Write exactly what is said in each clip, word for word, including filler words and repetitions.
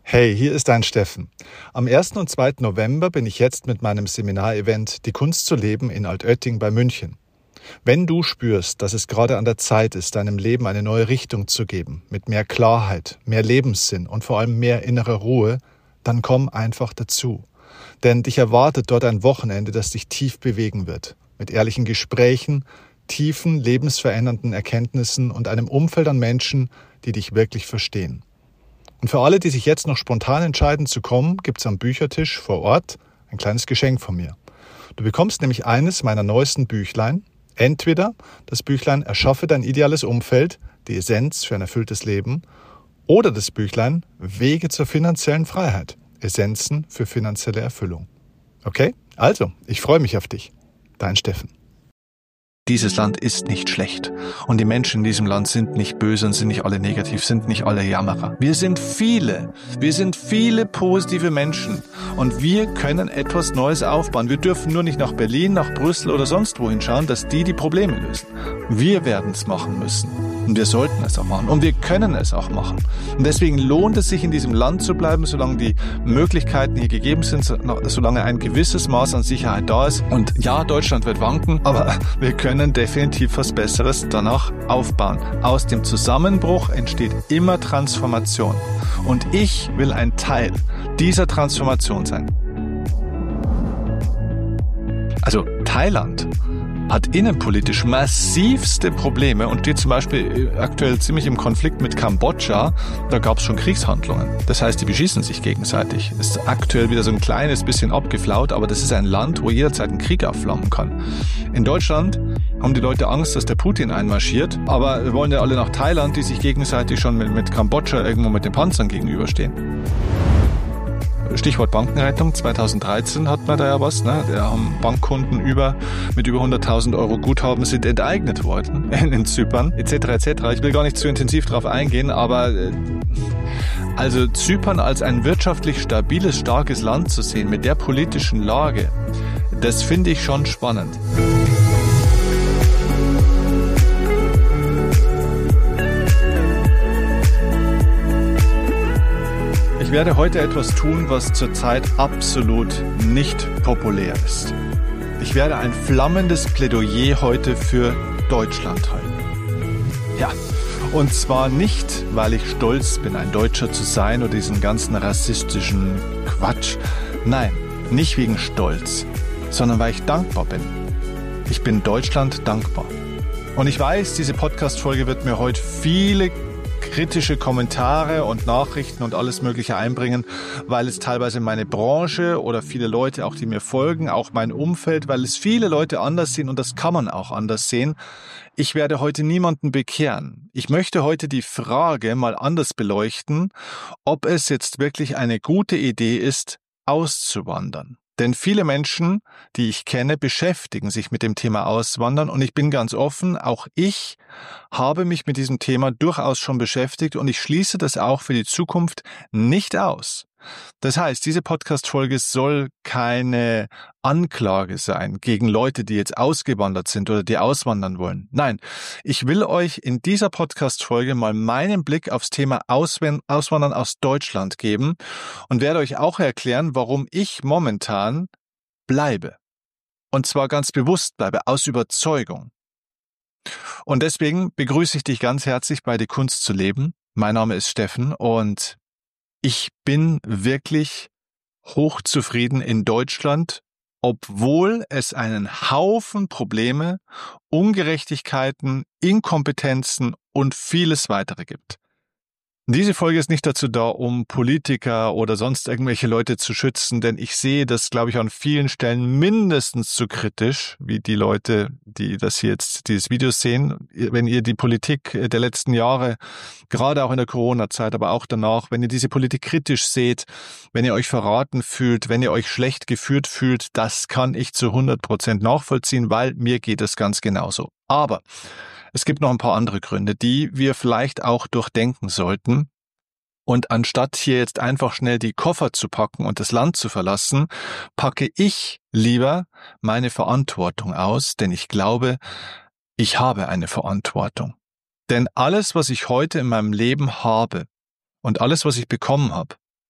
Hey, hier ist dein Steffen. Am ersten und zweiten November bin ich jetzt mit meinem Seminarevent Die Kunst zu leben in Altötting bei München. Wenn du spürst, dass es gerade an der Zeit ist, deinem Leben eine neue Richtung zu geben, mit mehr Klarheit, mehr Lebenssinn und vor allem mehr innerer Ruhe, dann komm einfach dazu. Denn dich erwartet dort ein Wochenende, das dich tief bewegen wird. Mit ehrlichen Gesprächen, tiefen, lebensverändernden Erkenntnissen und einem Umfeld an Menschen, die dich wirklich verstehen. Und für alle, die sich jetzt noch spontan entscheiden zu kommen, gibt's am Büchertisch vor Ort ein kleines Geschenk von mir. Du bekommst nämlich eines meiner neuesten Büchlein. Entweder das Büchlein Erschaffe dein ideales Umfeld, die Essenz für ein erfülltes Leben, oder das Büchlein Wege zur finanziellen Freiheit, Essenzen für finanzielle Erfüllung. Okay? Also, ich freue mich auf dich. Dein Steffen. Dieses Land ist nicht schlecht und die Menschen in diesem Land sind nicht böse und sind nicht alle negativ, sind nicht alle Jammerer. Wir sind viele, wir sind viele positive Menschen und wir können etwas Neues aufbauen. Wir dürfen nur nicht nach Berlin, nach Brüssel oder sonst wohin schauen, dass die die Probleme lösen. Wir werden es machen müssen und wir sollten es auch machen und wir können es auch machen. Und deswegen lohnt es sich, in diesem Land zu bleiben, solange die Möglichkeiten hier gegeben sind, solange ein gewisses Maß an Sicherheit da ist. Und ja, Deutschland wird wanken, aber wir können definitiv was Besseres danach aufbauen. Aus dem Zusammenbruch entsteht immer Transformation. Und ich will ein Teil dieser Transformation sein. Also Thailand hat innenpolitisch massivste Probleme und steht zum Beispiel aktuell ziemlich im Konflikt mit Kambodscha. Da gab es schon Kriegshandlungen. Das heißt, die beschießen sich gegenseitig. Ist aktuell wieder so ein kleines bisschen abgeflaut, aber das ist ein Land, wo jederzeit ein Krieg aufflammen kann. In Deutschland haben die Leute Angst, dass der Putin einmarschiert, aber wir wollen ja alle nach Thailand, die sich gegenseitig schon mit, mit Kambodscha irgendwo mit den Panzern gegenüberstehen. Stichwort Bankenrettung, zweitausenddreizehn hatten wir da ja was, ne? Da haben Bankkunden über, mit über hunderttausend Euro Guthaben sind enteignet worden in, in Zypern, et cetera et cetera. Ich will gar nicht zu intensiv drauf eingehen, aber äh, also Zypern als ein wirtschaftlich stabiles, starkes Land zu sehen, mit der politischen Lage, das finde ich schon spannend. Ich werde heute etwas tun, was zurzeit absolut nicht populär ist. Ich werde ein flammendes Plädoyer heute für Deutschland halten. Ja, und zwar nicht, weil ich stolz bin, ein Deutscher zu sein oder diesen ganzen rassistischen Quatsch. Nein, nicht wegen Stolz, sondern weil ich dankbar bin. Ich bin Deutschland dankbar. Und ich weiß, diese Podcast-Folge wird mir heute viele kritische Kommentare und Nachrichten und alles Mögliche einbringen, weil es teilweise meine Branche oder viele Leute, auch die mir folgen, auch mein Umfeld, weil es viele Leute anders sehen und das kann man auch anders sehen. Ich werde heute niemanden bekehren. Ich möchte heute die Frage mal anders beleuchten, ob es jetzt wirklich eine gute Idee ist, auszuwandern. Denn viele Menschen, die ich kenne, beschäftigen sich mit dem Thema Auswandern und ich bin ganz offen, auch ich habe mich mit diesem Thema durchaus schon beschäftigt und ich schließe das auch für die Zukunft nicht aus. Das heißt, diese Podcast-Folge soll keine Anklage sein gegen Leute, die jetzt ausgewandert sind oder die auswandern wollen. Nein, ich will euch in dieser Podcast-Folge mal meinen Blick aufs Thema Auswandern aus Deutschland geben und werde euch auch erklären, warum ich momentan bleibe. Und zwar ganz bewusst bleibe, aus Überzeugung. Und deswegen begrüße ich dich ganz herzlich bei Die Kunst zu leben. Mein Name ist Steffen und ich bin wirklich hochzufrieden in Deutschland, obwohl es einen Haufen Probleme, Ungerechtigkeiten, Inkompetenzen und vieles weitere gibt. Diese Folge ist nicht dazu da, um Politiker oder sonst irgendwelche Leute zu schützen, denn ich sehe das, glaube ich, an vielen Stellen mindestens so kritisch, wie die Leute, die das hier jetzt, dieses Video sehen. Wenn ihr die Politik der letzten Jahre, gerade auch in der Corona-Zeit, aber auch danach, wenn ihr diese Politik kritisch seht, wenn ihr euch verraten fühlt, wenn ihr euch schlecht geführt fühlt, das kann ich zu hundert Prozent nachvollziehen, weil mir geht es ganz genauso. Aber es gibt noch ein paar andere Gründe, die wir vielleicht auch durchdenken sollten. Und anstatt hier jetzt einfach schnell die Koffer zu packen und das Land zu verlassen, packe ich lieber meine Verantwortung aus, denn ich glaube, ich habe eine Verantwortung. Denn alles, was ich heute in meinem Leben habe und alles, was ich bekommen habe,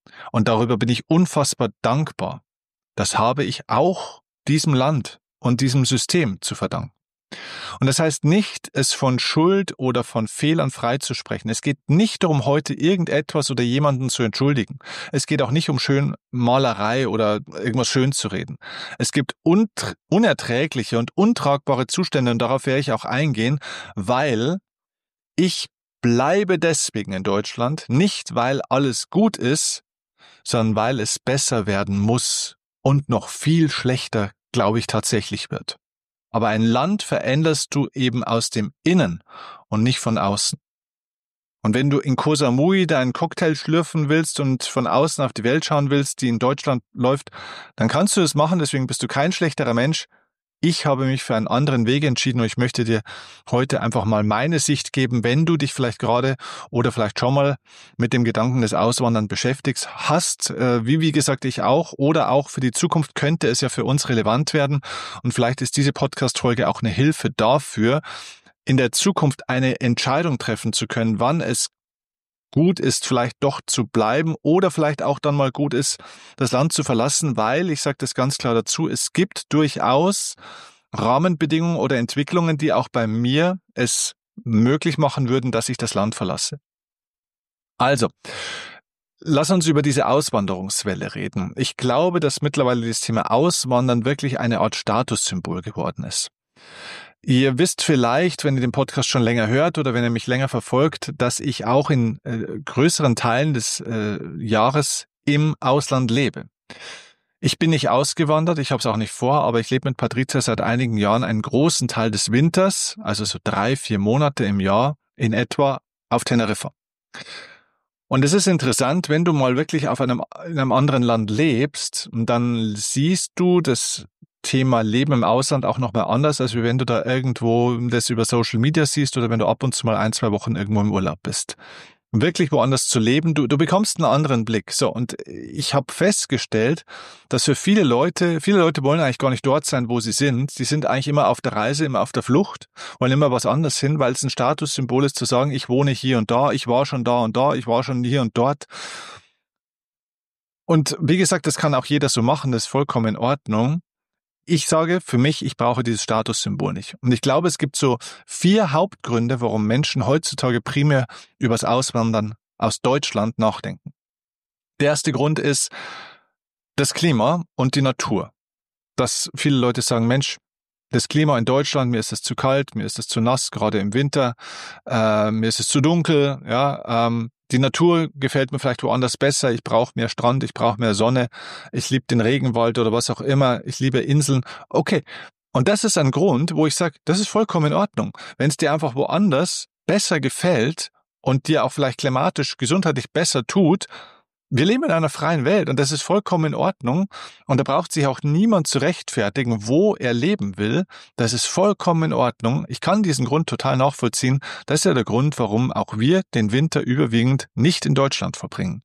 Und darüber bin ich unfassbar dankbar. Das habe ich auch diesem Land und diesem System zu verdanken. Und das heißt nicht, es von Schuld oder von Fehlern freizusprechen. Es geht nicht darum, heute irgendetwas oder jemanden zu entschuldigen. Es geht auch nicht um Schönmalerei oder irgendwas schön zu reden. Es gibt unt- unerträgliche und untragbare Zustände und darauf werde ich auch eingehen, weil ich bleibe deswegen in Deutschland, nicht weil alles gut ist, sondern weil es besser werden muss und noch viel schlechter, glaube ich, tatsächlich wird. Aber ein Land veränderst du eben aus dem Innen und nicht von außen. Und wenn du in Koh Samui deinen Cocktail schlürfen willst und von außen auf die Welt schauen willst, die in Deutschland läuft, dann kannst du das machen, deswegen bist du kein schlechterer Mensch. Ich habe mich für einen anderen Weg entschieden und ich möchte dir heute einfach mal meine Sicht geben, wenn du dich vielleicht gerade oder vielleicht schon mal mit dem Gedanken des Auswandern beschäftigst, hast, äh, wie wie gesagt ich auch, oder auch für die Zukunft könnte es ja für uns relevant werden und vielleicht ist diese Podcast-Folge auch eine Hilfe dafür, in der Zukunft eine Entscheidung treffen zu können, wann es gut ist, vielleicht doch zu bleiben oder vielleicht auch dann mal gut ist, das Land zu verlassen, weil, ich sage das ganz klar dazu, es gibt durchaus Rahmenbedingungen oder Entwicklungen, die auch bei mir es möglich machen würden, dass ich das Land verlasse. Also, lass uns über diese Auswanderungswelle reden. Ich glaube, dass mittlerweile das Thema Auswandern wirklich eine Art Statussymbol geworden ist. Ihr wisst vielleicht, wenn ihr den Podcast schon länger hört oder wenn ihr mich länger verfolgt, dass ich auch in äh, größeren Teilen des äh, Jahres im Ausland lebe. Ich bin nicht ausgewandert, ich habe es auch nicht vor, aber ich lebe mit Patricia seit einigen Jahren einen großen Teil des Winters, also so drei, vier Monate im Jahr in etwa, auf Teneriffa. Und es ist interessant, wenn du mal wirklich auf einem, in einem anderen Land lebst, dann siehst du das Thema Leben im Ausland auch nochmal anders, als wenn du da irgendwo das über Social Media siehst oder wenn du ab und zu mal ein, zwei Wochen irgendwo im Urlaub bist. Wirklich woanders zu leben, du, du bekommst einen anderen Blick. So, und ich habe festgestellt, dass für viele Leute, viele Leute wollen eigentlich gar nicht dort sein, wo sie sind. Sie sind eigentlich immer auf der Reise, immer auf der Flucht, wollen immer was anderes hin, weil es ein Statussymbol ist zu sagen, ich wohne hier und da, ich war schon da und da, ich war schon hier und dort. Und wie gesagt, das kann auch jeder so machen, das ist vollkommen in Ordnung. Ich sage für mich, ich brauche dieses Statussymbol nicht. Und ich glaube, es gibt so vier Hauptgründe, warum Menschen heutzutage primär übers Auswandern aus Deutschland nachdenken. Der erste Grund ist das Klima und die Natur. Dass viele Leute sagen, Mensch, das Klima in Deutschland, mir ist es zu kalt, mir ist es zu nass, gerade im Winter, äh, mir ist es zu dunkel, ja, ähm, die Natur gefällt mir vielleicht woanders besser, ich brauche mehr Strand, ich brauche mehr Sonne, ich liebe den Regenwald oder was auch immer, ich liebe Inseln. Okay, und das ist ein Grund, wo ich sage, das ist vollkommen in Ordnung. Wenn es dir einfach woanders besser gefällt und dir auch vielleicht klimatisch, gesundheitlich besser tut, wir leben in einer freien Welt und das ist vollkommen in Ordnung und da braucht sich auch niemand zu rechtfertigen, wo er leben will. Das ist vollkommen in Ordnung. Ich kann diesen Grund total nachvollziehen. Das ist ja der Grund, warum auch wir den Winter überwiegend nicht in Deutschland verbringen.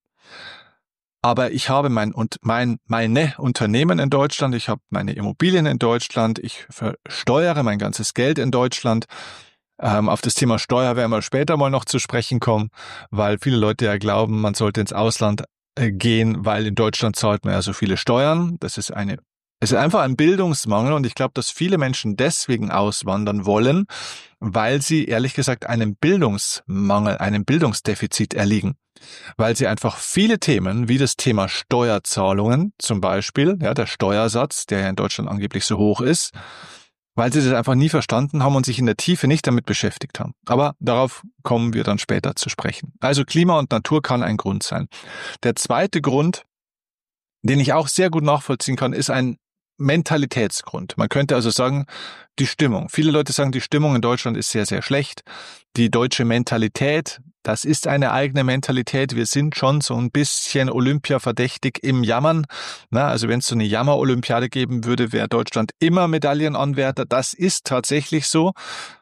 Aber ich habe mein und mein meine Unternehmen in Deutschland, ich habe meine Immobilien in Deutschland, ich versteuere mein ganzes Geld in Deutschland. Ähm, auf das Thema Steuer werden wir später mal noch zu sprechen kommen, weil viele Leute ja glauben, man sollte ins Ausland äh, gehen, weil in Deutschland zahlt man ja so viele Steuern. Das ist eine, es ist einfach ein Bildungsmangel und ich glaube, dass viele Menschen deswegen auswandern wollen, weil sie ehrlich gesagt einem Bildungsmangel, einem Bildungsdefizit erliegen. Weil sie einfach viele Themen, wie das Thema Steuerzahlungen zum Beispiel, ja, der Steuersatz, der ja in Deutschland angeblich so hoch ist, weil sie das einfach nie verstanden haben und sich in der Tiefe nicht damit beschäftigt haben. Aber darauf kommen wir dann später zu sprechen. Also Klima und Natur kann ein Grund sein. Der zweite Grund, den ich auch sehr gut nachvollziehen kann, ist ein Mentalitätsgrund. Man könnte also sagen, die Stimmung. Viele Leute sagen, die Stimmung in Deutschland ist sehr, sehr schlecht. Die deutsche Mentalität, das ist eine eigene Mentalität. Wir sind schon so ein bisschen Olympia-verdächtig im Jammern. Na, also wenn es so eine Jammer-Olympiade geben würde, wäre Deutschland immer Medaillenanwärter. Das ist tatsächlich so.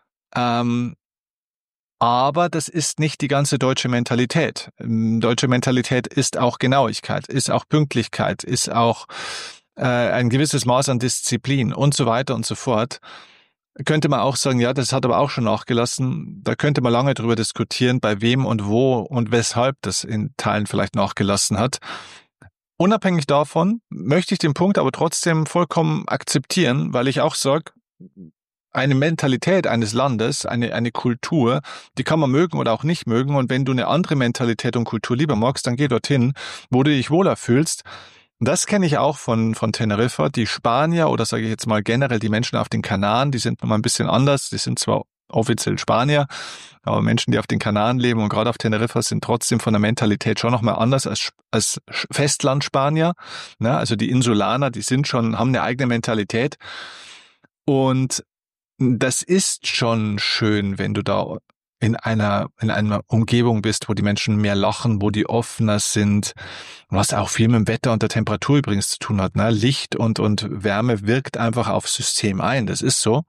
Ähm, aber das ist nicht die ganze deutsche Mentalität. Deutsche Mentalität ist auch Genauigkeit, ist auch Pünktlichkeit, ist auch äh, ein gewisses Maß an Disziplin und so weiter und so fort. könnte man auch sagen, ja, das hat aber auch schon nachgelassen. Da könnte man lange drüber diskutieren, bei wem und wo und weshalb das in Teilen vielleicht nachgelassen hat. Unabhängig davon möchte ich den Punkt aber trotzdem vollkommen akzeptieren, weil ich auch sage, eine Mentalität eines Landes, eine, eine Kultur, die kann man mögen oder auch nicht mögen. Und wenn du eine andere Mentalität und Kultur lieber magst, dann geh dorthin, wo du dich wohler fühlst. Das kenne ich auch von, von Teneriffa. Die Spanier oder sage ich jetzt mal generell die Menschen auf den Kanaren, die sind nochmal ein bisschen anders. Die sind zwar offiziell Spanier, aber Menschen, die auf den Kanaren leben und gerade auf Teneriffa sind trotzdem von der Mentalität schon nochmal anders als, als Festlandspanier. Ne? Also die Insulaner, die sind schon, haben eine eigene Mentalität. Und das ist schon schön, wenn du da in einer, in einer Umgebung bist, wo die Menschen mehr lachen, wo die offener sind, was auch viel mit dem Wetter und der Temperatur übrigens zu tun hat. Ne? Licht und, und Wärme wirkt einfach aufs System ein, das ist so.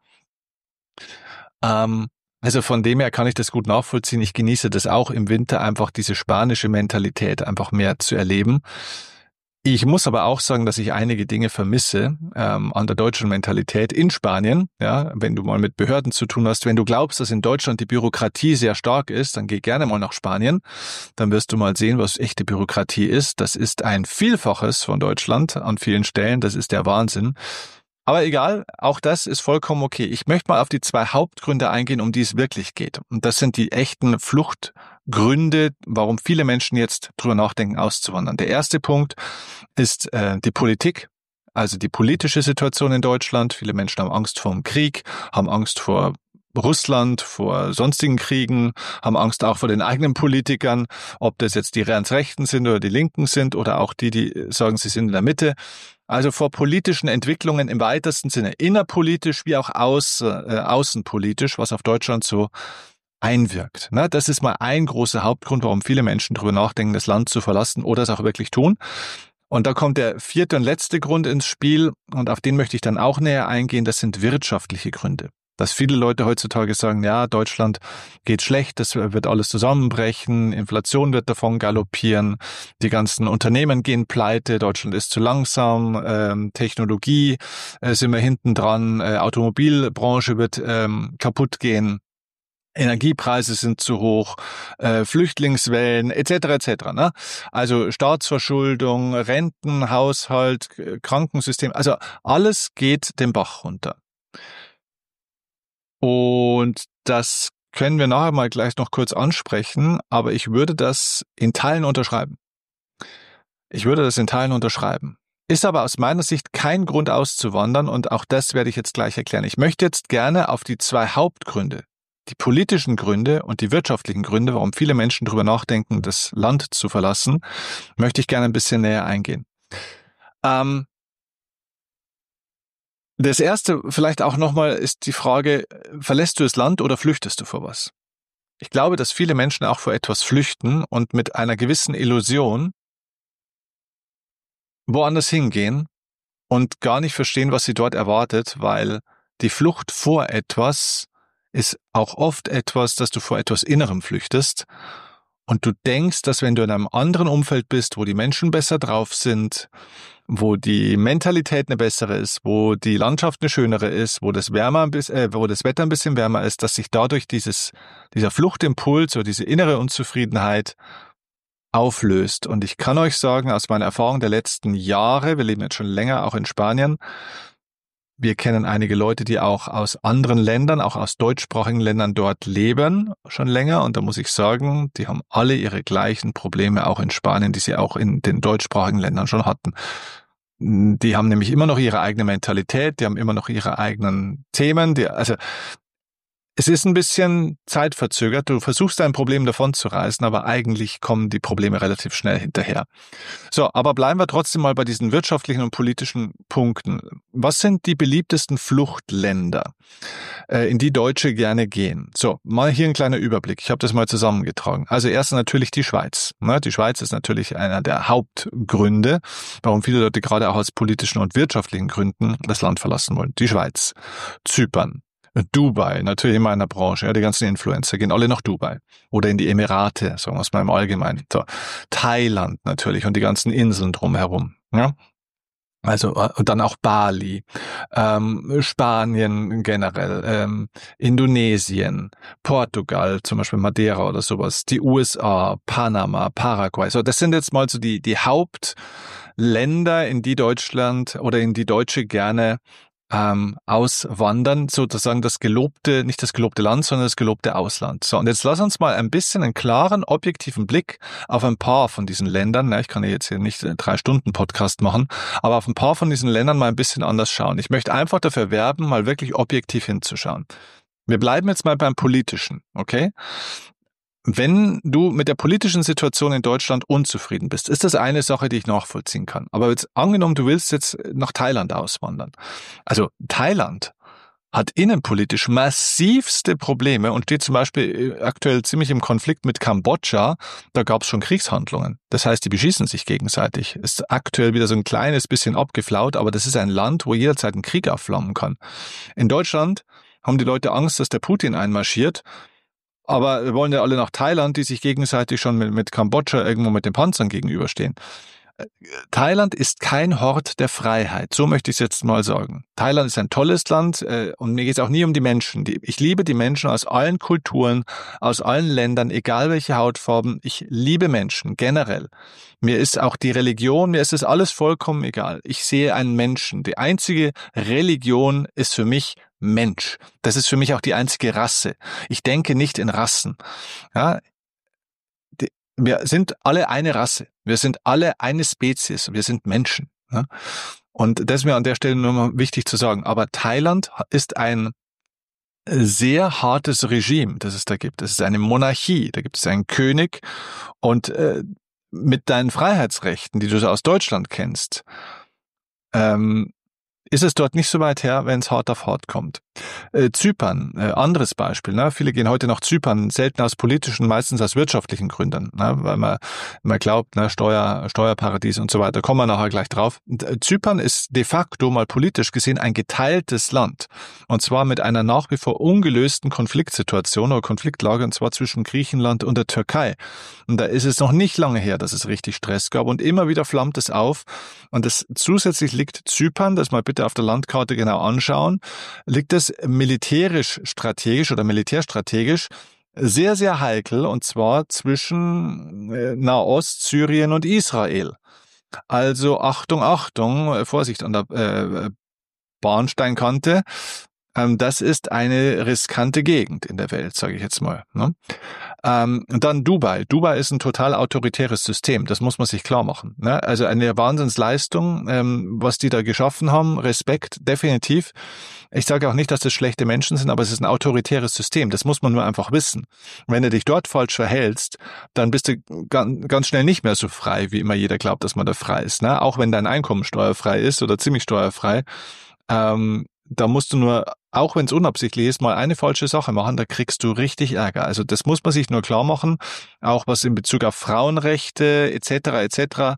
Ähm, also von dem her kann ich das gut nachvollziehen. Ich genieße das auch im Winter, einfach diese spanische Mentalität einfach mehr zu erleben. Ich muss aber auch sagen, dass ich einige Dinge vermisse ähm, an der deutschen Mentalität in Spanien. Ja, wenn du mal mit Behörden zu tun hast, wenn du glaubst, dass in Deutschland die Bürokratie sehr stark ist, dann geh gerne mal nach Spanien. Dann wirst du mal sehen, was echte Bürokratie ist. Das ist ein Vielfaches von Deutschland an vielen Stellen. Das ist der Wahnsinn. Aber egal, auch das ist vollkommen okay. Ich möchte mal auf die zwei Hauptgründe eingehen, um die es wirklich geht. Und das sind die echten Fluchtgründe, warum viele Menschen jetzt drüber nachdenken, auszuwandern. Der erste Punkt ist äh, die Politik, also die politische Situation in Deutschland. Viele Menschen haben Angst vor dem Krieg, haben Angst vor Russland, vor sonstigen Kriegen, haben Angst auch vor den eigenen Politikern, ob das jetzt die ganz Rechten sind oder die Linken sind oder auch die, die sagen, sie sind in der Mitte. Also vor politischen Entwicklungen im weitesten Sinne, innerpolitisch wie auch außen, äh, außenpolitisch, was auf Deutschland so einwirkt. Ne? Das ist mal ein großer Hauptgrund, warum viele Menschen darüber nachdenken, das Land zu verlassen oder es auch wirklich tun. Und da kommt der vierte und letzte Grund ins Spiel und auf den möchte ich dann auch näher eingehen, das sind wirtschaftliche Gründe. Dass viele Leute heutzutage sagen, ja, Deutschland geht schlecht, das wird alles zusammenbrechen, Inflation wird davon galoppieren, die ganzen Unternehmen gehen pleite, Deutschland ist zu langsam, ähm, Technologie äh, sind wir hinten dran, äh, Automobilbranche wird ähm, kaputt gehen, Energiepreise sind zu hoch, äh, Flüchtlingswellen et cetera et cetera. Ne? Also Staatsverschuldung, Renten, Haushalt, Krankensystem, also alles geht den Bach runter. Und das können wir nachher mal gleich noch kurz ansprechen, aber ich würde das in Teilen unterschreiben. Ich würde das in Teilen unterschreiben. Ist aber aus meiner Sicht kein Grund auszuwandern und auch das werde ich jetzt gleich erklären. Ich möchte jetzt gerne auf die zwei Hauptgründe, die politischen Gründe und die wirtschaftlichen Gründe, warum viele Menschen darüber nachdenken, das Land zu verlassen, möchte ich gerne ein bisschen näher eingehen. Ähm, Das erste vielleicht auch nochmal ist die Frage, verlässt du das Land oder flüchtest du vor was? Ich glaube, dass viele Menschen auch vor etwas flüchten und mit einer gewissen Illusion woanders hingehen und gar nicht verstehen, was sie dort erwartet, weil die Flucht vor etwas ist auch oft etwas, dass du vor etwas Innerem flüchtest und du denkst, dass wenn du in einem anderen Umfeld bist, wo die Menschen besser drauf sind, wo die Mentalität eine bessere ist, wo die Landschaft eine schönere ist, wo das wärmer ein bisschen, äh, wo das Wetter ein bisschen wärmer ist, dass sich dadurch dieses, dieser Fluchtimpuls oder diese innere Unzufriedenheit auflöst. Und ich kann euch sagen, aus meiner Erfahrung der letzten Jahre, wir leben jetzt schon länger auch in Spanien, wir kennen einige Leute, die auch aus anderen Ländern, auch aus deutschsprachigen Ländern dort leben, schon länger. Und da muss ich sagen, die haben alle ihre gleichen Probleme auch in Spanien, die sie auch in den deutschsprachigen Ländern schon hatten. Die haben nämlich immer noch ihre eigene Mentalität, die haben immer noch ihre eigenen Themen. Die, also es ist ein bisschen zeitverzögert. Du versuchst dein Problem davon zu reißen, aber eigentlich kommen die Probleme relativ schnell hinterher. So, aber bleiben wir trotzdem mal bei diesen wirtschaftlichen und politischen Punkten. Was sind die beliebtesten Fluchtländer, in die Deutsche gerne gehen? So, mal hier ein kleiner Überblick. Ich habe das mal zusammengetragen. Also erst natürlich die Schweiz. Die Schweiz ist natürlich einer der Hauptgründe, warum viele Leute gerade auch aus politischen und wirtschaftlichen Gründen das Land verlassen wollen. Die Schweiz, Zypern, Dubai, natürlich in meiner Branche, ja, die ganzen Influencer gehen alle nach Dubai oder in die Emirate, sagen wir es mal im Allgemeinen. So, Thailand natürlich und die ganzen Inseln drumherum. Ja. Also und dann auch Bali, ähm, Spanien generell, ähm, Indonesien, Portugal, zum Beispiel Madeira oder sowas, die U S A, Panama, Paraguay. So, das sind jetzt mal so die die Hauptländer, in die Deutschland oder in die Deutsche gerne ähm, auswandern, sozusagen das gelobte, nicht das gelobte Land, sondern das gelobte Ausland. So, und jetzt lass uns mal ein bisschen einen klaren, objektiven Blick auf ein paar von diesen Ländern, na, ich kann ja jetzt hier nicht einen drei Stunden Podcast machen, aber auf ein paar von diesen Ländern mal ein bisschen anders schauen. Ich möchte einfach dafür werben, mal wirklich objektiv hinzuschauen. Wir bleiben jetzt mal beim Politischen, okay? Wenn du mit der politischen Situation in Deutschland unzufrieden bist, ist das eine Sache, die ich nachvollziehen kann. Aber jetzt angenommen, du willst jetzt nach Thailand auswandern. Also Thailand hat innenpolitisch massivste Probleme und steht zum Beispiel aktuell ziemlich im Konflikt mit Kambodscha. Da gab es schon Kriegshandlungen. Das heißt, die beschießen sich gegenseitig. Ist aktuell wieder so ein kleines bisschen abgeflaut, aber das ist ein Land, wo jederzeit ein Krieg aufflammen kann. In Deutschland haben die Leute Angst, dass der Putin einmarschiert. Aber wir wollen ja alle nach Thailand, die sich gegenseitig schon mit, mit Kambodscha irgendwo mit den Panzern gegenüberstehen. Thailand ist kein Hort der Freiheit, so möchte ich es jetzt mal sagen. Thailand ist ein tolles Land äh, und mir geht es auch nie um die Menschen. Die, ich liebe die Menschen aus allen Kulturen, aus allen Ländern, egal welche Hautfarben. Ich liebe Menschen generell. Mir ist auch die Religion, mir ist das alles vollkommen egal. Ich sehe einen Menschen. Die einzige Religion ist für mich Mensch. Das ist für mich auch die einzige Rasse. Ich denke nicht in Rassen. Ja, die, wir sind alle eine Rasse. Wir sind alle eine Spezies. Wir sind Menschen. Ja? Und das ist mir an der Stelle nur mal wichtig zu sagen. Aber Thailand ist ein sehr hartes Regime, das es da gibt. Es ist eine Monarchie. Da gibt es einen König und äh, mit deinen Freiheitsrechten, die du so aus Deutschland kennst, ähm, ist es dort nicht so weit her, wenn es hart auf hart kommt. Äh, Zypern, äh, anderes Beispiel. Ne? Viele gehen heute nach Zypern, selten aus politischen, meistens aus wirtschaftlichen Gründen, ne? Weil man, man glaubt, ne, Steuer, Steuerparadies und so weiter, kommen wir nachher gleich drauf. Und, äh, Zypern ist de facto mal politisch gesehen ein geteiltes Land. Und zwar mit einer nach wie vor ungelösten Konfliktsituation oder Konfliktlage, und zwar zwischen Griechenland und der Türkei. Und da ist es noch nicht lange her, dass es richtig Stress gab und immer wieder flammt es auf. Und das zusätzlich liegt Zypern, das mal bitte auf der Landkarte genau anschauen, liegt es militärisch strategisch oder militärstrategisch sehr, sehr heikel, und zwar zwischen Nahost, Syrien und Israel. Also Achtung, Achtung, Vorsicht an der äh, Bahnsteinkante. Ähm, das ist eine riskante Gegend in der Welt, sage ich jetzt mal. Ne? Ähm, und dann Dubai. Dubai ist ein total autoritäres System, das muss man sich klar machen. Ne? Also eine Wahnsinnsleistung, ähm, was die da geschaffen haben, Respekt, definitiv. Ich sage auch nicht, dass das schlechte Menschen sind, aber es ist ein autoritäres System, das muss man nur einfach wissen. Wenn du dich dort falsch verhältst, dann bist du ganz schnell nicht mehr so frei, wie immer jeder glaubt, dass man da frei ist. Ne? Auch wenn dein Einkommen steuerfrei ist oder ziemlich steuerfrei, ähm, da musst du nur, auch wenn es unabsichtlich ist, mal eine falsche Sache machen, da kriegst du richtig Ärger. Also das muss man sich nur klar machen, auch was in Bezug auf Frauenrechte et cetera et cetera.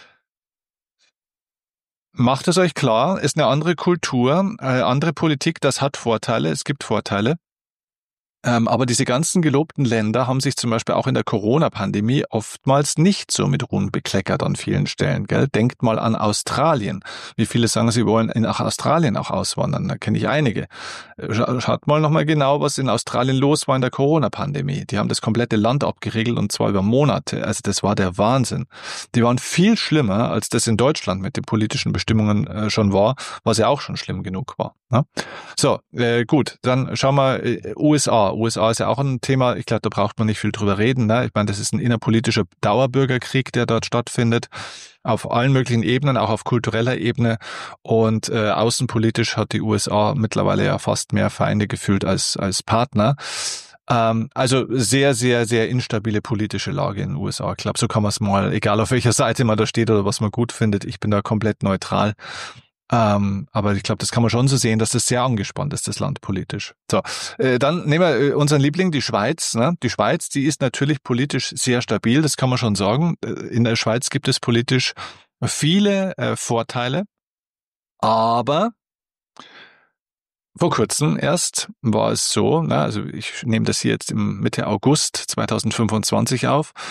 Macht es euch klar, ist eine andere Kultur, äh, andere Politik, das hat Vorteile, es gibt Vorteile. Ähm, aber diese ganzen gelobten Länder haben sich zum Beispiel auch in der Corona-Pandemie oftmals nicht so mit Ruhm bekleckert an vielen Stellen. Gell? Denkt mal an Australien. Wie viele sagen, sie wollen nach Australien auch auswandern? Da kenne ich einige. Schaut mal nochmal genau, was in Australien los war in der Corona-Pandemie. Die haben das komplette Land abgeriegelt, und zwar über Monate. Also das war der Wahnsinn. Die waren viel schlimmer, als das in Deutschland mit den politischen Bestimmungen äh, schon war, was ja auch schon schlimm genug war. Ne? So, äh, gut, dann schauen wir äh, U S A. U S A ist ja auch ein Thema, ich glaube, da braucht man nicht viel drüber reden. Ne? Ich meine, das ist ein innerpolitischer Dauerbürgerkrieg, der dort stattfindet, auf allen möglichen Ebenen, auch auf kultureller Ebene. Und äh, außenpolitisch hat die U S A mittlerweile ja fast mehr Feinde gefühlt als als Partner. Ähm, also sehr, sehr, sehr instabile politische Lage in den U S A. Ich glaube, so kann man es mal, egal auf welcher Seite man da steht oder was man gut findet, ich bin da komplett neutral. Ähm, aber ich glaube, das kann man schon so sehen, dass das sehr angespannt ist, das Land politisch. So, äh, dann nehmen wir äh, unseren Liebling, die Schweiz. Ne? Die Schweiz, die ist natürlich politisch sehr stabil, das kann man schon sagen. In der Schweiz gibt es politisch viele äh, Vorteile, aber vor kurzem erst war es so, ne, also ich nehme das hier jetzt im Mitte August zweitausendfünfundzwanzig auf,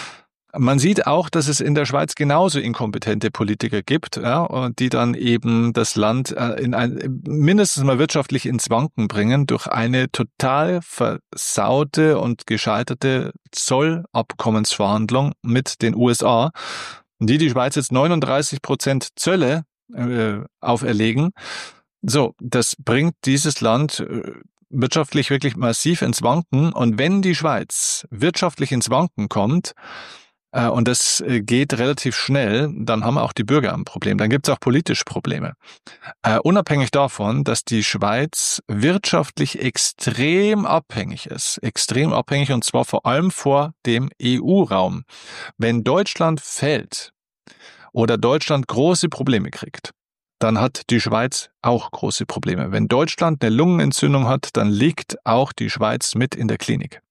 Man sieht auch, dass es in der Schweiz genauso inkompetente Politiker gibt, ja, die dann eben das Land in ein, mindestens mal wirtschaftlich ins Wanken bringen durch eine total versaute und gescheiterte Zollabkommensverhandlung mit den U S A, die die Schweiz jetzt neununddreißig Prozent Zölle äh, auferlegen. So, das bringt dieses Land äh, wirtschaftlich wirklich massiv ins Wanken. Und wenn die Schweiz wirtschaftlich ins Wanken kommt, äh, und das äh, geht relativ schnell, dann haben auch die Bürger ein Problem. Dann gibt es auch politische Probleme. Äh, unabhängig davon, dass die Schweiz wirtschaftlich extrem abhängig ist. Extrem abhängig, und zwar vor allem vor dem E U-Raum. Wenn Deutschland fällt oder Deutschland große Probleme kriegt, dann hat die Schweiz auch große Probleme. Wenn Deutschland eine Lungenentzündung hat, dann liegt auch die Schweiz mit in der Klinik.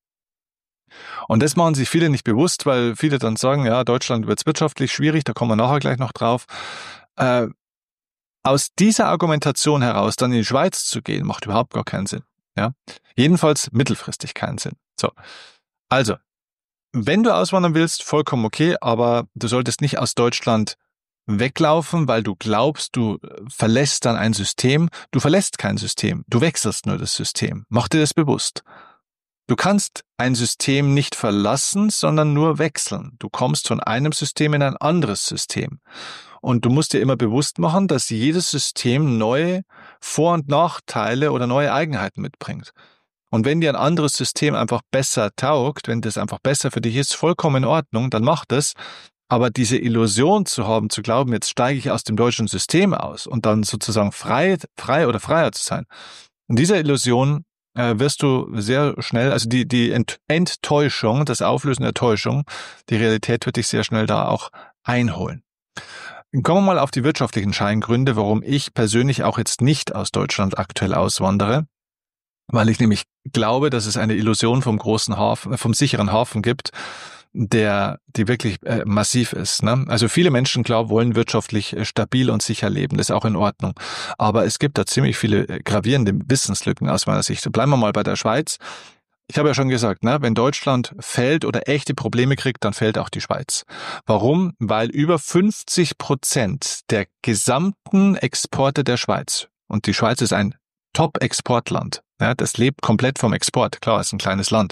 Und das machen sich viele nicht bewusst, weil viele dann sagen, ja, Deutschland wird es wirtschaftlich schwierig, da kommen wir nachher gleich noch drauf. Äh, aus dieser Argumentation heraus dann in die Schweiz zu gehen, macht überhaupt gar keinen Sinn. Ja? Jedenfalls mittelfristig keinen Sinn. So, also, wenn du auswandern willst, vollkommen okay, aber du solltest nicht aus Deutschland weglaufen, weil du glaubst, du verlässt dann ein System. Du verlässt kein System, du wechselst nur das System. Mach dir das bewusst. Du kannst ein System nicht verlassen, sondern nur wechseln. Du kommst von einem System in ein anderes System. Und du musst dir immer bewusst machen, dass jedes System neue Vor- und Nachteile oder neue Eigenheiten mitbringt. Und wenn dir ein anderes System einfach besser taugt, wenn das einfach besser für dich ist, vollkommen in Ordnung, dann mach das. Aber diese Illusion zu haben, zu glauben, jetzt steige ich aus dem deutschen System aus und dann sozusagen frei, frei oder freier zu sein. In dieser Illusion äh, wirst du sehr schnell, also die, die Ent- Enttäuschung, das Auflösen der Täuschung, die Realität wird dich sehr schnell da auch einholen. Kommen wir mal auf die wirtschaftlichen Scheingründe, warum ich persönlich auch jetzt nicht aus Deutschland aktuell auswandere. Weil ich nämlich glaube, dass es eine Illusion vom großen Hafen, vom sicheren Hafen gibt, der, die wirklich äh, massiv ist. Ne? Also viele Menschen, klar, wollen wirtschaftlich äh, stabil und sicher leben. Das ist auch in Ordnung. Aber es gibt da ziemlich viele äh, gravierende Wissenslücken aus meiner Sicht. So, bleiben wir mal bei der Schweiz. Ich habe ja schon gesagt, ne, wenn Deutschland fällt oder echte Probleme kriegt, dann fällt auch die Schweiz. Warum? Weil über fünfzig Prozent der gesamten Exporte der Schweiz, und die Schweiz ist ein Top-Exportland, ja, das lebt komplett vom Export. Klar, ist ein kleines Land.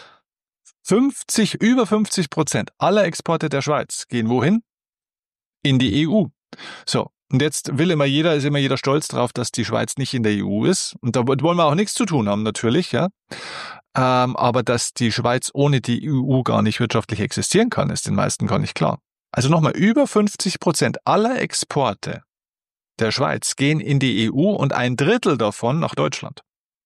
fünfzig, über fünfzig Prozent aller Exporte der Schweiz gehen wohin? In die E U. So, und jetzt will immer jeder, ist immer jeder stolz drauf, dass die Schweiz nicht in der E U ist. Und da wollen wir auch nichts zu tun haben, natürlich, ja. Ähm, aber dass die Schweiz ohne die E U gar nicht wirtschaftlich existieren kann, ist den meisten gar nicht klar. Also nochmal, über fünfzig Prozent aller Exporte der Schweiz gehen in die E U und ein Drittel davon nach Deutschland.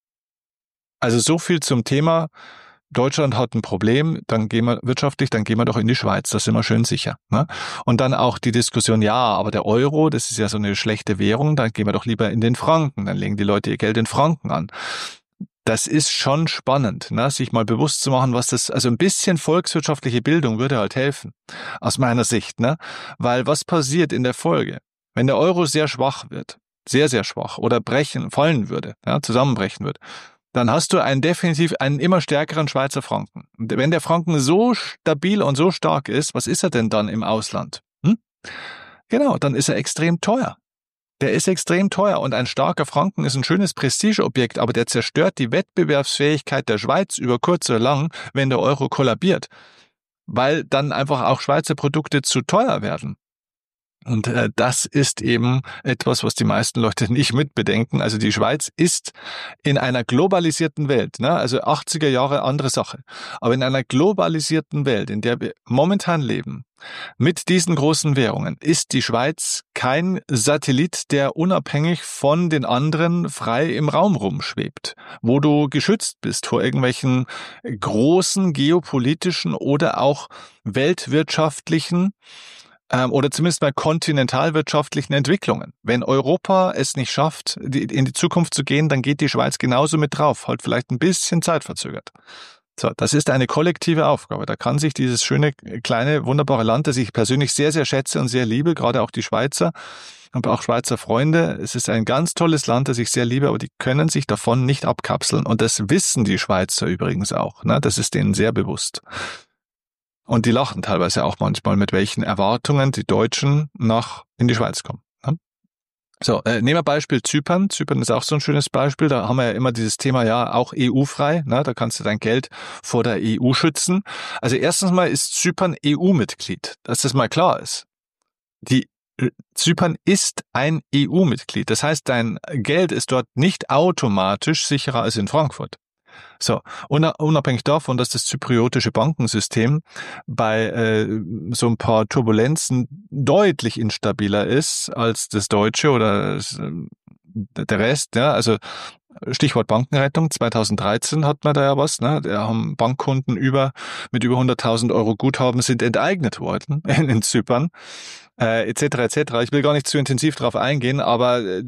Also so viel zum Thema, Deutschland hat ein Problem, dann gehen wir wirtschaftlich, dann gehen wir doch in die Schweiz, da sind wir schön sicher. Ne? Und dann auch die Diskussion, ja, aber der Euro, das ist ja so eine schlechte Währung, dann gehen wir doch lieber in den Franken, dann legen die Leute ihr Geld in Franken an. Das ist schon spannend, ne? Sich mal bewusst zu machen, was das, also ein bisschen volkswirtschaftliche Bildung würde halt helfen, aus meiner Sicht, ne? Weil was passiert in der Folge? Wenn der Euro sehr schwach wird, sehr, sehr schwach oder brechen, fallen würde, ja, zusammenbrechen wird, dann hast du einen definitiv einen immer stärkeren Schweizer Franken. Und wenn der Franken so stabil und so stark ist, was ist er denn dann im Ausland? Hm? Genau, dann ist er extrem teuer. Der ist extrem teuer und ein starker Franken ist ein schönes Prestigeobjekt, aber der zerstört die Wettbewerbsfähigkeit der Schweiz über kurz oder lang, wenn der Euro kollabiert, weil dann einfach auch Schweizer Produkte zu teuer werden. Und äh, das ist eben etwas, was die meisten Leute nicht mitbedenken. Also die Schweiz ist in einer globalisierten Welt, ne? Also achtziger Jahre, andere Sache. Aber in einer globalisierten Welt, in der wir momentan leben, mit diesen großen Währungen, ist die Schweiz kein Satellit, der unabhängig von den anderen frei im Raum rumschwebt, wo du geschützt bist vor irgendwelchen großen geopolitischen oder auch weltwirtschaftlichen oder zumindest bei kontinentalwirtschaftlichen Entwicklungen. Wenn Europa es nicht schafft, in die Zukunft zu gehen, dann geht die Schweiz genauso mit drauf, halt vielleicht ein bisschen zeitverzögert. So, das ist eine kollektive Aufgabe. Da kann sich dieses schöne, kleine, wunderbare Land, das ich persönlich sehr, sehr schätze und sehr liebe, gerade auch die Schweizer, aber auch Schweizer Freunde. Es ist ein ganz tolles Land, das ich sehr liebe, aber die können sich davon nicht abkapseln. Und das wissen die Schweizer übrigens auch, ne? Das ist denen sehr bewusst. Und die lachen teilweise auch manchmal, mit welchen Erwartungen die Deutschen nach in die Schweiz kommen. So, äh, nehmen wir Beispiel Zypern. Zypern ist auch so ein schönes Beispiel. Da haben wir ja immer dieses Thema, ja, auch E U-frei. Ne? Da kannst du dein Geld vor der E U schützen. Also erstens mal ist Zypern E U-Mitglied, dass das mal klar ist. Die Zypern ist ein E U-Mitglied. Das heißt, dein Geld ist dort nicht automatisch sicherer als in Frankfurt. So, unabhängig davon, dass das zypriotische Bankensystem bei äh, so ein paar Turbulenzen deutlich instabiler ist als das deutsche oder das, äh, der Rest, ja, also Stichwort Bankenrettung, zweitausenddreizehn hat man da ja was, ne? Da haben Bankkunden über, mit über hunderttausend Euro Guthaben sind enteignet worden in, in Zypern, äh, et cetera et cetera. Ich will gar nicht zu intensiv drauf eingehen, aber äh,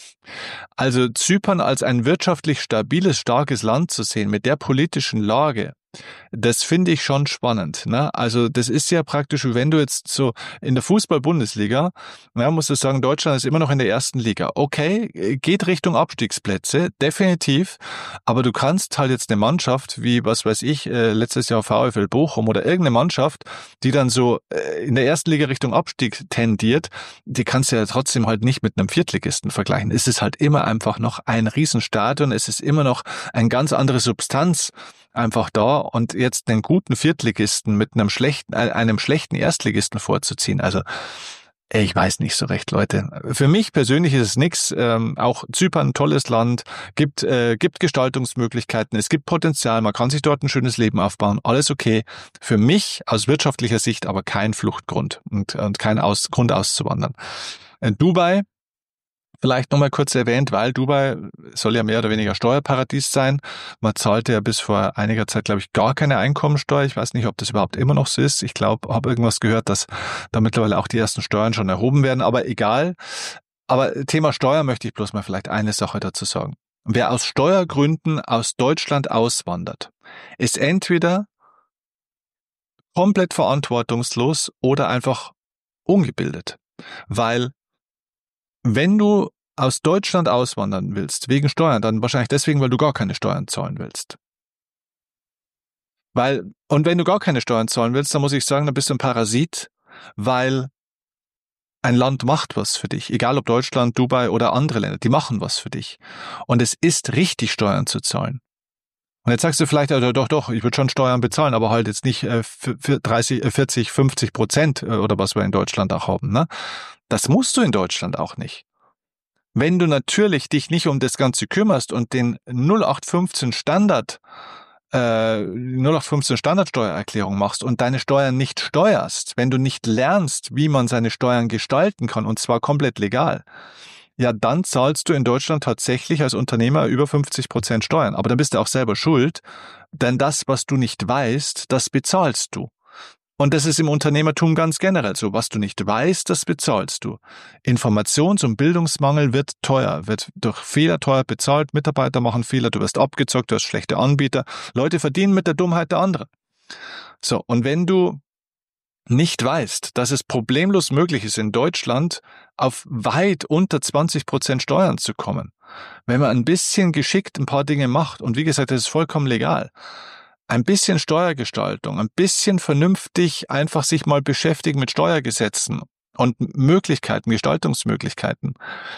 also Zypern als ein wirtschaftlich stabiles, starkes Land zu sehen, mit der politischen Lage, das finde ich schon spannend. Ne? Also das ist ja praktisch, wenn du jetzt so in der Fußball-Bundesliga, ja, musst du sagen, Deutschland ist immer noch in der ersten Liga. Okay, geht Richtung Abstiegsplätze, definitiv, aber du kannst halt jetzt eine Mannschaft wie, was weiß ich, äh, letztes Jahr VfL Bochum oder irgendeine Mannschaft, die dann so äh, in der ersten Liga Richtung Abstieg tendiert, die kannst du ja trotzdem halt nicht mit einem Viertligisten vergleichen. Es ist halt immer einfach noch ein Riesenstadion, es ist immer noch eine ganz andere Substanz einfach da und jetzt den guten Viertligisten mit einem schlechten, einem schlechten Erstligisten vorzuziehen. Also ich weiß nicht so recht, Leute. Für mich persönlich ist es nix. Ähm, auch Zypern, ein tolles Land, gibt äh, gibt Gestaltungsmöglichkeiten, es gibt Potenzial, man kann sich dort ein schönes Leben aufbauen, alles okay. Für mich aus wirtschaftlicher Sicht aber kein Fluchtgrund und, und kein Aus, Grund auszuwandern. Äh, Dubai, vielleicht nochmal kurz erwähnt, weil Dubai soll ja mehr oder weniger Steuerparadies sein. Man zahlte ja bis vor einiger Zeit, glaube ich, gar keine Einkommensteuer. Ich weiß nicht, ob das überhaupt immer noch so ist. Ich glaube, habe irgendwas gehört, dass da mittlerweile auch die ersten Steuern schon erhoben werden. Aber egal. Aber Thema Steuer möchte ich bloß mal vielleicht eine Sache dazu sagen. Wer aus Steuergründen aus Deutschland auswandert, ist entweder komplett verantwortungslos oder einfach ungebildet. Weil wenn du aus Deutschland auswandern willst, wegen Steuern, dann wahrscheinlich deswegen, weil du gar keine Steuern zahlen willst. Weil, und wenn du gar keine Steuern zahlen willst, dann muss ich sagen, dann bist du ein Parasit, weil ein Land macht was für dich. Egal ob Deutschland, Dubai oder andere Länder, die machen was für dich. Und es ist richtig, Steuern zu zahlen. Und jetzt sagst du vielleicht, also doch, doch, ich würde schon Steuern bezahlen, aber halt jetzt nicht äh, für dreißig, vierzig, fünfzig Prozent oder was wir in Deutschland auch haben, ne? Das musst du in Deutschland auch nicht. Wenn du natürlich dich nicht um das Ganze kümmerst und den null acht fünfzehn Standard, äh, null acht fünfzehn Standardsteuererklärung machst und deine Steuern nicht steuerst, wenn du nicht lernst, wie man seine Steuern gestalten kann, und zwar komplett legal, ja, dann zahlst du in Deutschland tatsächlich als Unternehmer über fünfzig Prozent Steuern. Aber dann bist du auch selber schuld, denn das, was du nicht weißt, das bezahlst du. Und das ist im Unternehmertum ganz generell so. Was du nicht weißt, das bezahlst du. Informations- und Bildungsmangel wird teuer, wird durch Fehler teuer bezahlt. Mitarbeiter machen Fehler, du wirst abgezockt, du hast schlechte Anbieter. Leute verdienen mit der Dummheit der anderen. So, und wenn du nicht weißt, dass es problemlos möglich ist, in Deutschland auf weit unter zwanzig Prozent Steuern zu kommen, wenn man ein bisschen geschickt ein paar Dinge macht, und wie gesagt, das ist vollkommen legal, ein bisschen Steuergestaltung, ein bisschen vernünftig einfach sich mal beschäftigen mit Steuergesetzen und Möglichkeiten, Gestaltungsmöglichkeiten,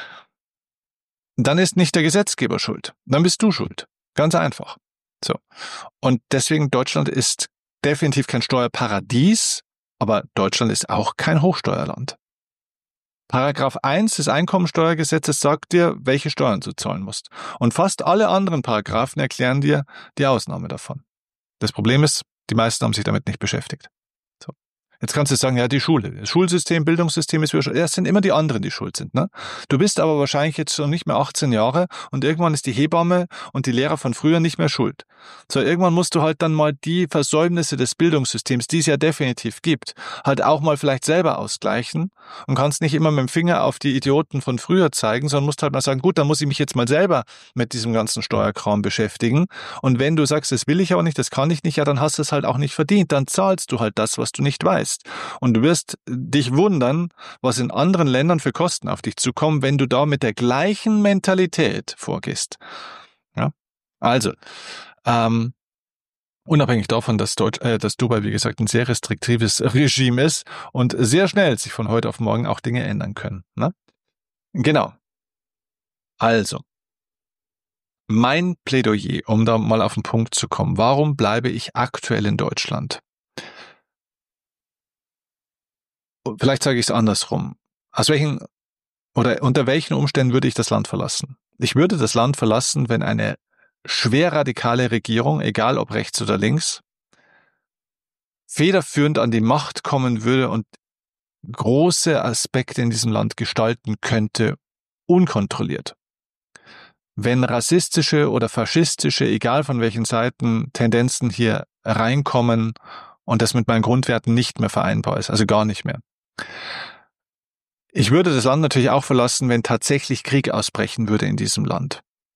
dann ist nicht der Gesetzgeber schuld, dann bist du schuld. Ganz einfach. So. Und deswegen, Deutschland ist definitiv kein Steuerparadies, aber Deutschland ist auch kein Hochsteuerland. Paragraph eins des Einkommensteuergesetzes sagt dir, welche Steuern du zahlen musst. Und fast alle anderen Paragraphen erklären dir die Ausnahme davon. Das Problem ist, die meisten haben sich damit nicht beschäftigt. So. Jetzt kannst du sagen, ja, die Schule, das Schulsystem, Bildungssystem ist wieder schuld. Ja, es sind immer die anderen, die schuld sind, ne? Du bist aber wahrscheinlich jetzt schon nicht mehr achtzehn Jahre und irgendwann ist die Hebamme und die Lehrer von früher nicht mehr schuld. So, irgendwann musst du halt dann mal die Versäumnisse des Bildungssystems, die es ja definitiv gibt, halt auch mal vielleicht selber ausgleichen und kannst nicht immer mit dem Finger auf die Idioten von früher zeigen, sondern musst halt mal sagen, gut, dann muss ich mich jetzt mal selber mit diesem ganzen Steuerkram beschäftigen. Und wenn du sagst, das will ich aber nicht, das kann ich nicht, ja, dann hast du es halt auch nicht verdient. Dann zahlst du halt das, was du nicht weißt. Und du wirst dich wundern, was in anderen Ländern für Kosten auf dich zukommen, wenn du da mit der gleichen Mentalität vorgehst. Ja? Also, ähm, Unabhängig davon, dass, Deutsch, äh, dass Dubai, wie gesagt, ein sehr restriktives Regime ist und sehr schnell sich von heute auf morgen auch Dinge ändern können. Ne? Genau. Also, mein Plädoyer, um da mal auf den Punkt zu kommen. Warum bleibe ich aktuell in Deutschland? Vielleicht sage ich es andersrum. Aus welchen oder unter welchen Umständen würde ich das Land verlassen? Ich würde das Land verlassen, wenn eine schwer radikale Regierung, egal ob rechts oder links, federführend an die Macht kommen würde und große Aspekte in diesem Land gestalten könnte, unkontrolliert. Wenn rassistische oder faschistische, egal von welchen Seiten, Tendenzen hier reinkommen und das mit meinen Grundwerten nicht mehr vereinbar ist, also gar nicht mehr. Ich würde das Land natürlich auch verlassen, wenn tatsächlich Krieg ausbrechen würde in diesem Land.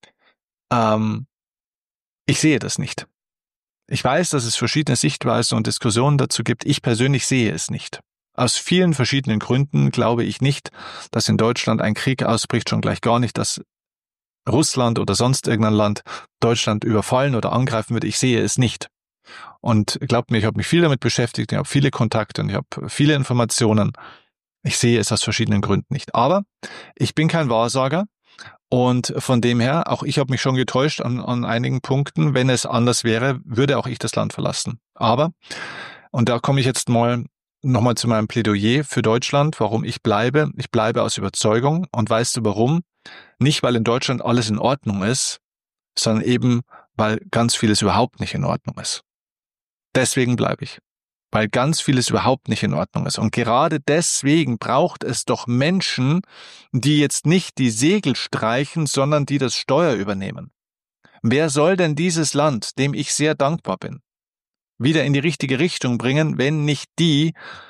Ähm, ich sehe das nicht. Ich weiß, dass es verschiedene Sichtweisen und Diskussionen dazu gibt. Ich persönlich sehe es nicht. Aus vielen verschiedenen Gründen glaube ich nicht, dass in Deutschland ein Krieg ausbricht, schon gleich gar nicht, dass Russland oder sonst irgendein Land Deutschland überfallen oder angreifen wird. Ich sehe es nicht. Und glaubt mir, ich habe mich viel damit beschäftigt, ich habe viele Kontakte und ich habe viele Informationen. Ich sehe es aus verschiedenen Gründen nicht. Aber ich bin kein Wahrsager und von dem her, auch ich habe mich schon getäuscht an, an einigen Punkten. Wenn es anders wäre, würde auch ich das Land verlassen. Aber, und da komme ich jetzt mal nochmal zu meinem Plädoyer für Deutschland, warum ich bleibe. Ich bleibe aus Überzeugung. Und weißt du warum? Nicht, weil in Deutschland alles in Ordnung ist, sondern eben, weil ganz vieles überhaupt nicht in Ordnung ist. Deswegen bleibe ich. Weil ganz vieles überhaupt nicht in Ordnung ist. Und gerade deswegen braucht es doch Menschen, die jetzt nicht die Segel streichen, sondern die das Steuer übernehmen. Wer soll denn dieses Land, dem ich sehr dankbar bin, wieder in die richtige Richtung bringen, wenn nicht die,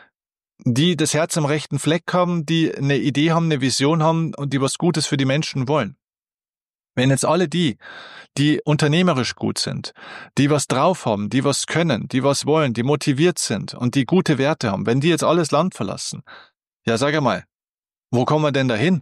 die das Herz am rechten Fleck haben, die eine Idee haben, eine Vision haben und die was Gutes für die Menschen wollen? Wenn jetzt alle die, die unternehmerisch gut sind, die was drauf haben, die was können, die was wollen, die motiviert sind und die gute Werte haben, wenn die jetzt alles Land verlassen, ja, sag einmal, wo kommen wir denn dahin?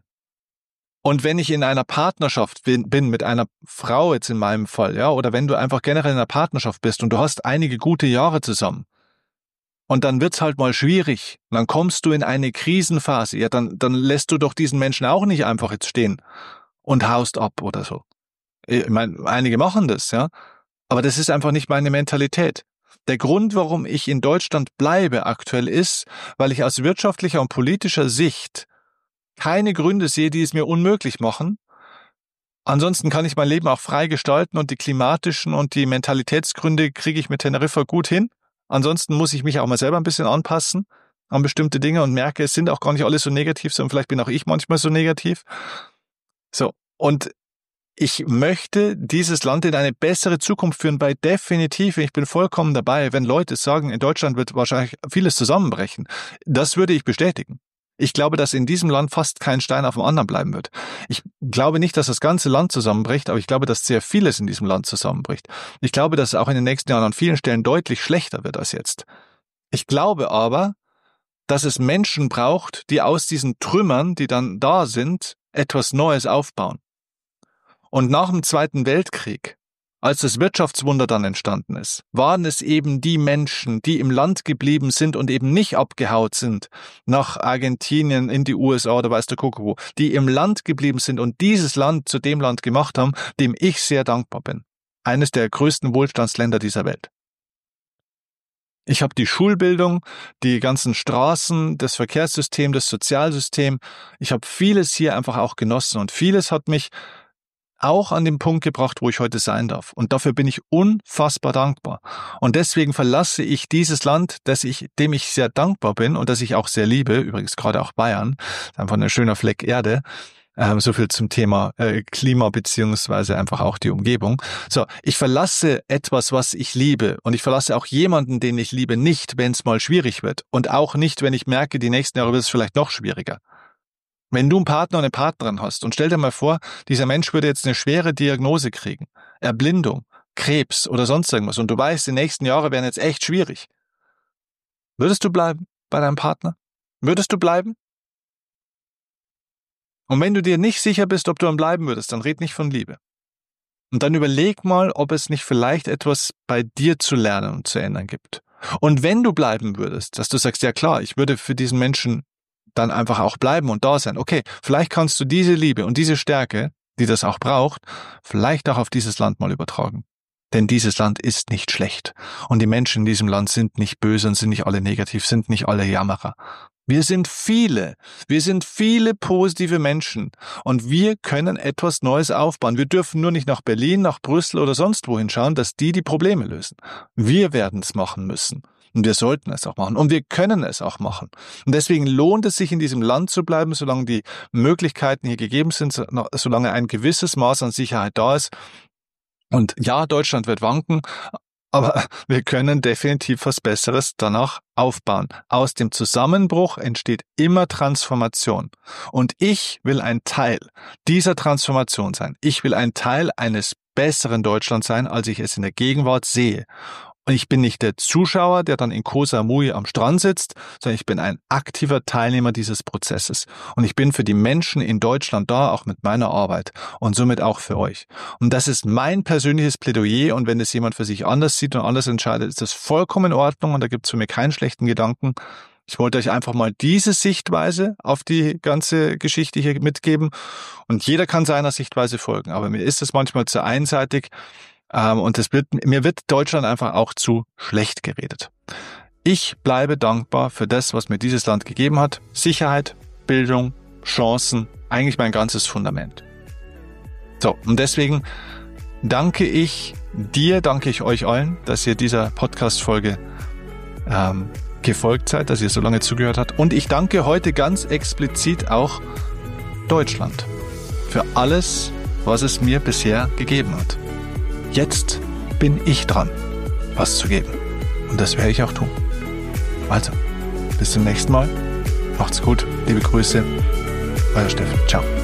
Und wenn ich in einer Partnerschaft bin, bin mit einer Frau jetzt in meinem Fall, ja, oder wenn du einfach generell in einer Partnerschaft bist und du hast einige gute Jahre zusammen und dann wird's halt mal schwierig, dann kommst du in eine Krisenphase, ja, dann, dann lässt du doch diesen Menschen auch nicht einfach jetzt stehen und haust ab oder so. Ich meine, einige machen das, ja, aber das ist einfach nicht meine Mentalität. Der Grund, warum ich in Deutschland bleibe aktuell ist, weil ich aus wirtschaftlicher und politischer Sicht keine Gründe sehe, die es mir unmöglich machen. Ansonsten kann ich mein Leben auch frei gestalten und die klimatischen und die Mentalitätsgründe kriege ich mit Teneriffa gut hin. Ansonsten muss ich mich auch mal selber ein bisschen anpassen an bestimmte Dinge und merke, es sind auch gar nicht alle so negativ, sondern vielleicht bin auch ich manchmal so negativ. So, und ich möchte dieses Land in eine bessere Zukunft führen, bei definitiv, ich bin vollkommen dabei, wenn Leute sagen, in Deutschland wird wahrscheinlich vieles zusammenbrechen. Das würde ich bestätigen. Ich glaube, dass in diesem Land fast kein Stein auf dem anderen bleiben wird. Ich glaube nicht, dass das ganze Land zusammenbricht, aber ich glaube, dass sehr vieles in diesem Land zusammenbricht. Ich glaube, dass es auch in den nächsten Jahren an vielen Stellen deutlich schlechter wird als jetzt. Ich glaube aber, dass es Menschen braucht, die aus diesen Trümmern, die dann da sind, etwas Neues aufbauen. Und nach dem Zweiten Weltkrieg, als das Wirtschaftswunder dann entstanden ist, waren es eben die Menschen, die im Land geblieben sind und eben nicht abgehaut sind nach Argentinien, in die U S A oder weiß der Kuckuck wo, die im Land geblieben sind und dieses Land zu dem Land gemacht haben, dem ich sehr dankbar bin. Eines der größten Wohlstandsländer dieser Welt. Ich habe die Schulbildung, die ganzen Straßen, das Verkehrssystem, das Sozialsystem. Ich habe vieles hier einfach auch genossen und vieles hat mich auch an den Punkt gebracht, wo ich heute sein darf. Und dafür bin ich unfassbar dankbar. Und deswegen verlasse ich dieses Land, das ich, dem ich sehr dankbar bin und das ich auch sehr liebe, übrigens gerade auch Bayern, einfach ein schöner Fleck Erde. Ähm, so viel zum Thema äh, Klima beziehungsweise einfach auch die Umgebung. So, ich verlasse etwas, was ich liebe und ich verlasse auch jemanden, den ich liebe, nicht, wenn es mal schwierig wird und auch nicht, wenn ich merke, die nächsten Jahre wird es vielleicht noch schwieriger. Wenn du einen Partner und eine Partnerin hast und stell dir mal vor, dieser Mensch würde jetzt eine schwere Diagnose kriegen, Erblindung, Krebs oder sonst irgendwas und du weißt, die nächsten Jahre werden jetzt echt schwierig. Würdest du bleiben bei deinem Partner? Würdest du bleiben? Und wenn du dir nicht sicher bist, ob du dann bleiben würdest, dann red nicht von Liebe. Und dann überleg mal, ob es nicht vielleicht etwas bei dir zu lernen und zu ändern gibt. Und wenn du bleiben würdest, dass du sagst, ja klar, ich würde für diesen Menschen dann einfach auch bleiben und da sein. Okay, vielleicht kannst du diese Liebe und diese Stärke, die das auch braucht, vielleicht auch auf dieses Land mal übertragen. Denn dieses Land ist nicht schlecht. Und die Menschen in diesem Land sind nicht böse und sind nicht alle negativ, sind nicht alle Jammerer. Wir sind viele. Wir sind viele positive Menschen. Und wir können etwas Neues aufbauen. Wir dürfen nur nicht nach Berlin, nach Brüssel oder sonst wohin schauen, dass die die Probleme lösen. Wir werden es machen müssen. Und wir sollten es auch machen. Und wir können es auch machen. Und deswegen lohnt es sich, in diesem Land zu bleiben, solange die Möglichkeiten hier gegeben sind, solange ein gewisses Maß an Sicherheit da ist. Und ja, Deutschland wird wanken, aber wir können definitiv was Besseres danach aufbauen. Aus dem Zusammenbruch entsteht immer Transformation. Und ich will ein Teil dieser Transformation sein. Ich will ein Teil eines besseren Deutschlands sein, als ich es in der Gegenwart sehe. Und ich bin nicht der Zuschauer, der dann in Koh Samui am Strand sitzt, sondern ich bin ein aktiver Teilnehmer dieses Prozesses. Und ich bin für die Menschen in Deutschland da, auch mit meiner Arbeit und somit auch für euch. Und das ist mein persönliches Plädoyer. Und wenn es jemand für sich anders sieht und anders entscheidet, ist das vollkommen in Ordnung und da gibt es für mich keinen schlechten Gedanken. Ich wollte euch einfach mal diese Sichtweise auf die ganze Geschichte hier mitgeben. Und jeder kann seiner Sichtweise folgen. Aber mir ist es manchmal zu einseitig. Und es wird, mir wird Deutschland einfach auch zu schlecht geredet. Ich bleibe dankbar für das, was mir dieses Land gegeben hat. Sicherheit, Bildung, Chancen, eigentlich mein ganzes Fundament. So, und deswegen danke ich dir, danke ich euch allen, dass ihr dieser Podcast-Folge ähm, gefolgt seid, dass ihr so lange zugehört habt. Und ich danke heute ganz explizit auch Deutschland für alles, was es mir bisher gegeben hat. Jetzt bin ich dran, was zu geben. Und das werde ich auch tun. Also, bis zum nächsten Mal. Macht's gut. Liebe Grüße. Euer Steffen. Ciao.